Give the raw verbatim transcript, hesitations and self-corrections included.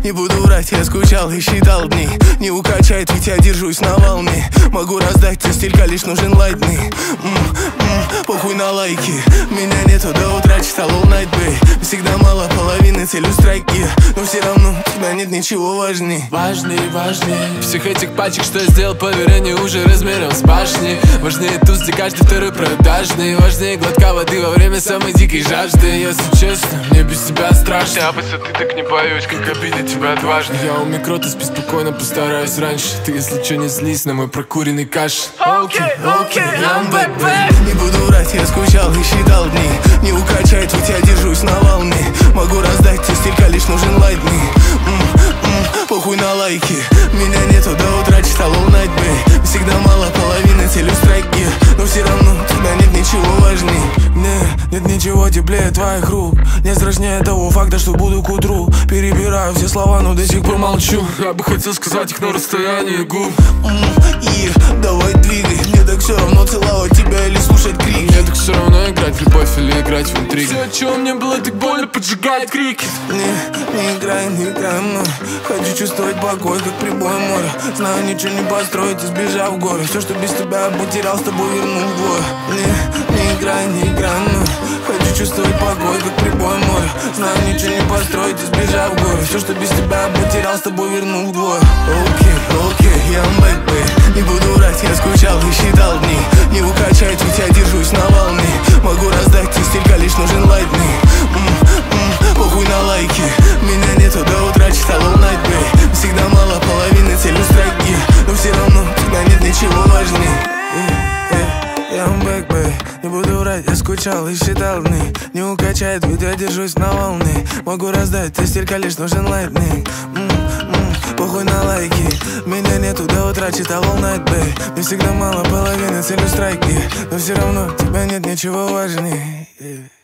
Не буду врать, я скучал и считал дни. Не укачает, ведь я держусь на волне. Могу раздать, ты стилька, лишь нужен лайтный. М-м-м, похуй на лайки. Меня нету до утра, читал all night, бэй. Всегда мало половины, целью страйки. Но все равно у тебя нет ничего важней. Важней, важней всех этих пачек, что я сделал по верению уже размером с башни. Важнее туз, где каждый второй продажный. Важнее глотка воды во время самой дикой жажды. Если честно, мне без тебя страшно. Я высоты так не боюсь, как обидеть тебя отважно. Я у микро, ты спи спокойно, постараюсь раньше. Ты, если чё, не злись на мой прокуренный каш. Окей, окей, I'm back, back. Не буду врать, я скучал и считал дни. Не укачает, ведь я держусь на волне. Могу раздать, ты стилька, лишь нужен лайтный. М-м-м, похуй на лайки. Меня нету до утра, читал all night, бэй. Всегда мало половины, целью страйки. Но все равно у тебя нет ничего важней. Не, нет ничего теплее твоих рук. Не страшнее того факта, что буду к утру. Перебираю все слова, но до сих пор молчу. Я бы хотел сказать их на расстоянии губ. М-м, и давай двигай. Мне так все равно целовать тебя или слушать крики. Мне так все равно играть в любовь или играть в интриги. Все, чего мне было так больно, поджигает крики. Не, не играй, не играй мной. Хочу чувствовать покой, как прибой моря. Знаю, ничего не построить, избежав в горы. Все, что без тебя я потерял, с тобой верну вдвое. Не, не играй, не играй мной. Хочу чувствовать покой, как прибой моря. Знаю, ничего не построить, избежав в горы. Все, что без тебя я потерял, с тобой верну вдвое. Окей, окей, я back, babe. Не буду врать, я скучал и считал дни. Не укачает, ведь я держусь на волне. Могу раздать, ты стилька, лишь нужен лайтный. М-м-м, похуй на лайки. Меня нету до утра, читал all night, бэй. Всегда мало половины, целью страйки. Но все равно у тебя нет ничего важней. Я back, babe. Не буду врать, я скучал и считал дни. Не укачает, ведь я держусь на волне. Могу раздать, ты стилька, лишь нужен лайтный. М-м-м, похуй на лайки. Меня нету до утра, читал all night, бэй. Мне всегда мало половины, целью страйки. Но все равно у тебя нет ничего важней.